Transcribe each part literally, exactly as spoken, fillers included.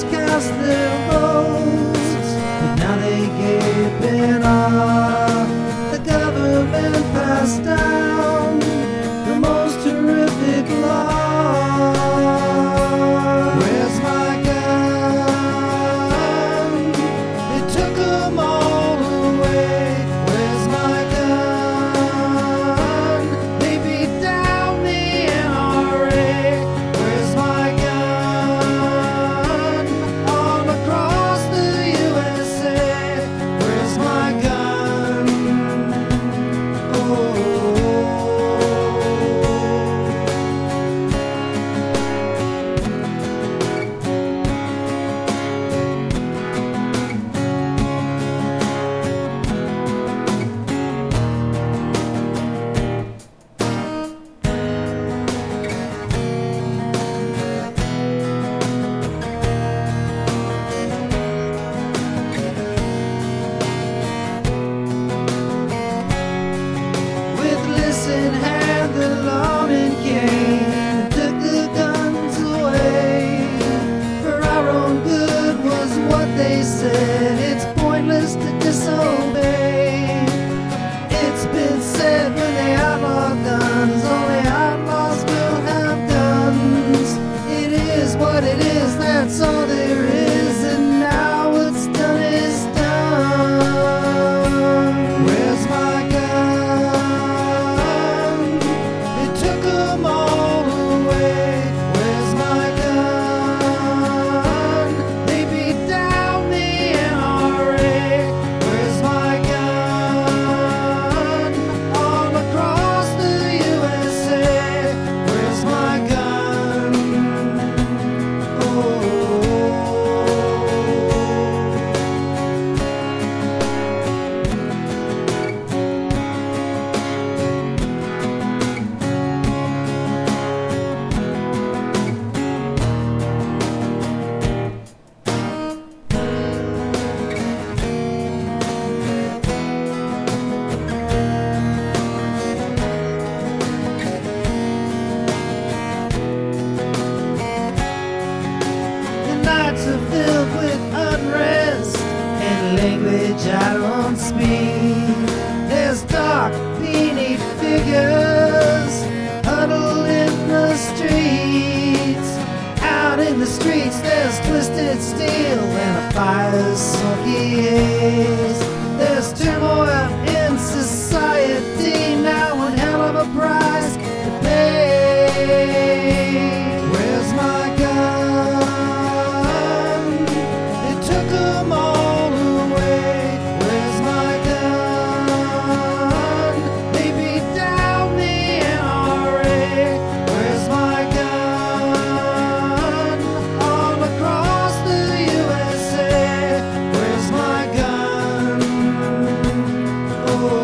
cast their votes, but now they gaping off. The government passed down the most horrific law. Where's my gun? They took them all away. Where's my gun? They beat down the N R A. Where's my gun? All across the U S A. Where's my gun? Oh. With listen hand the lawmen came and took the guns away. For our own good was what they said. It's pointless to disobey. It's been said when they outlaw guns, only outlaws will have guns. It is what it is, that's all there is, and now what's done is done. Where's my gun? They took them all away. Where's my gun? They beat down the N R A. Where's my gun? All across the U S A. Where's my gun? Oh. The nights are filled with unrest and language out on speed. There's dark, beanie figures huddled in the streets. Out in the streets, there's twisted steel and a fire's smoky haze. There's turmoil in society, now one hell of a price to pay. Where's my gun? They took them all away. Where's my gun? They beat down the N R A. Where's my gun? All across the U S A. Where's my gun? Oh.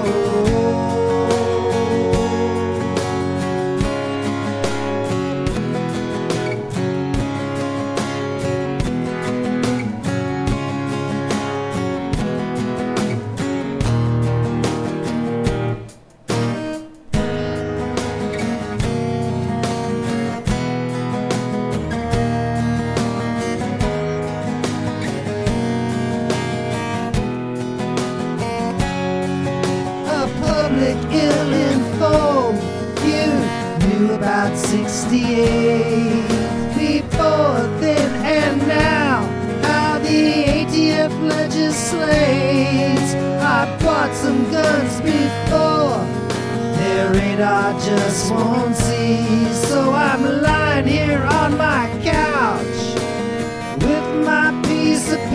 A public ill-info few knew about sixty-eight. Before then and now, how the A T F legislates. I bought some guns before their radar just won't see. So I'm lying here on my couch with my piece of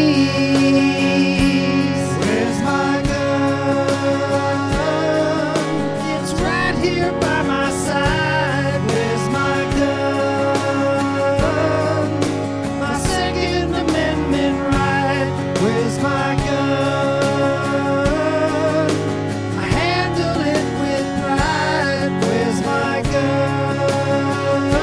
peace. Where's my gun? It's right here by my side. Where's my gun? My Second Amendment right. Where's my gun? I handle it with pride. Where's my gun?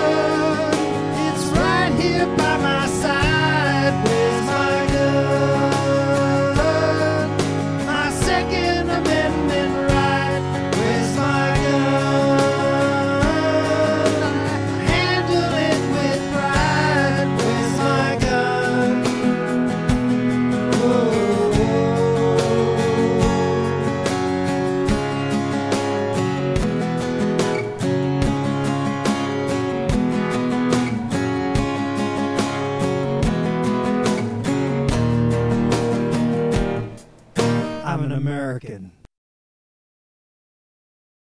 I'm an American.